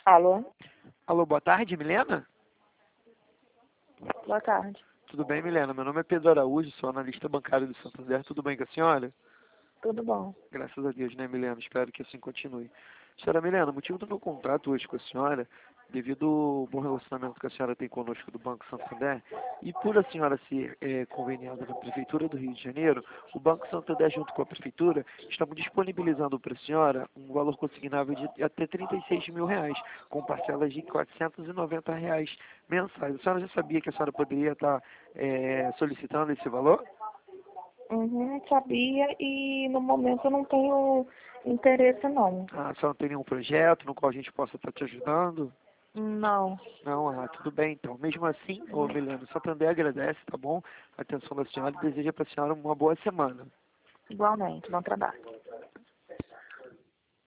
Alô? Alô, boa tarde, Milena? Boa tarde. Tudo bem, Milena? Meu nome é Pedro Araújo, sou analista bancário do Santander. Tudo bem com a senhora? Tudo bom? Graças a Deus, né, Milena? Espero que assim continue. Senhora Milena, o motivo do meu contrato hoje com a senhora, devido ao bom relacionamento que a senhora tem conosco do Banco Santander, e por a senhora ser conveniada na Prefeitura do Rio de Janeiro, o Banco Santander, junto com a Prefeitura, estamos disponibilizando para a senhora um valor consignável de até R$ 36.000, com parcelas de R$ 490 mensais. A senhora já sabia que a senhora poderia estar solicitando esse valor? Uhum, sabia e no momento eu não tenho interesse não. Ah, a senhora não tem nenhum projeto no qual a gente possa estar te ajudando? Não. Não, tudo bem então. Mesmo assim, ô Milena, o Santander agradece, tá bom? A atenção da senhora e deseja para a senhora uma boa semana. Igualmente, bom trabalho.